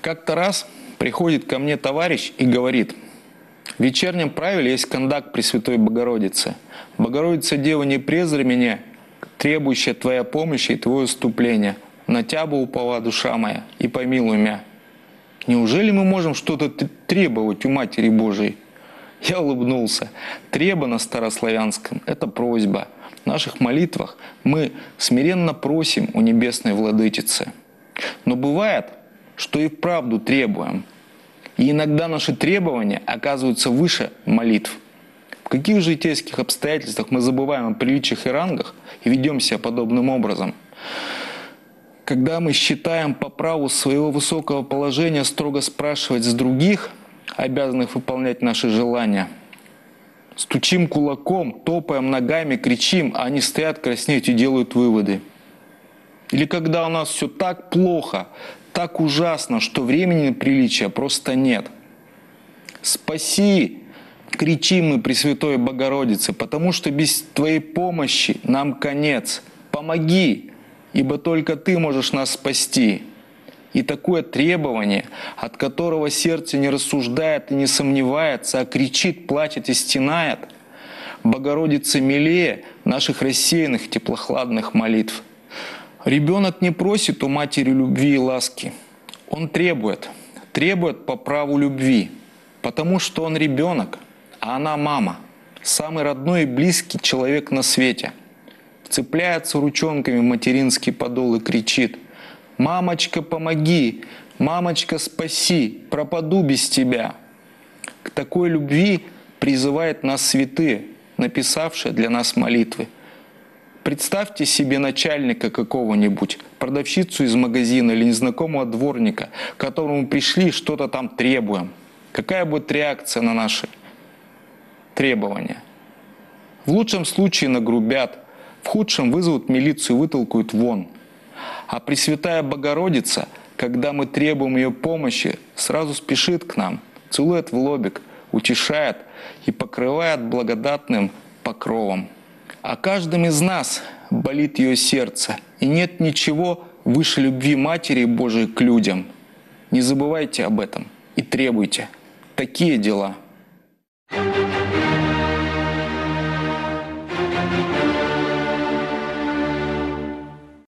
Как-то раз приходит ко мне товарищ и говорит: в вечернем правиле есть кондак Пресвятой Богородицы. Богородица Дева, не презри меня, требующая Твоя помощи и Твое вступление. На Тябу упала душа моя, и помилуй меня. Неужели мы можем что-то требовать у Матери Божией? Я улыбнулся. Треба на старославянском – это просьба. В наших молитвах мы смиренно просим у Небесной Владычицы. Но бывает, что и вправду требуем. И иногда наши требования оказываются выше молитв. В каких житейских обстоятельствах мы забываем о приличиях и рангах и ведем себя подобным образом? Когда мы считаем по праву своего высокого положения строго спрашивать с других, обязанных выполнять наши желания, стучим кулаком, топаем ногами, кричим, а они стоят, краснеют и делают выводы. Или когда у нас все так плохо, так ужасно, что времени на приличие просто нет. «Спаси!» — кричим мы Пресвятой Богородице, потому что без Твоей помощи нам конец. «Помоги, ибо только Ты можешь нас спасти». И такое требование, от которого сердце не рассуждает и не сомневается, а кричит, плачет и стенает, Богородица милее наших рассеянных теплохладных молитв. Ребенок не просит у матери любви и ласки. Он требует по праву любви, потому что он ребенок, а она мама, самый родной и близкий человек на свете. Вцепляется ручонками в материнский подол и кричит: «Мамочка, помоги! Мамочка, спаси! Пропаду без тебя!» К такой любви призывают нас святые, написавшие для нас молитвы. Представьте себе начальника какого-нибудь, продавщицу из магазина или незнакомого дворника, к которому пришли, что-то там требуем. Какая будет реакция на наши требования? В лучшем случае нагрубят, в худшем вызовут милицию и вытолкают вон. А Пресвятая Богородица, когда мы требуем ее помощи, сразу спешит к нам, целует в лобик, утешает и покрывает благодатным покровом. О каждом из нас болит ее сердце, и нет ничего выше любви Матери Божией к людям. Не забывайте об этом и требуйте. Такие дела.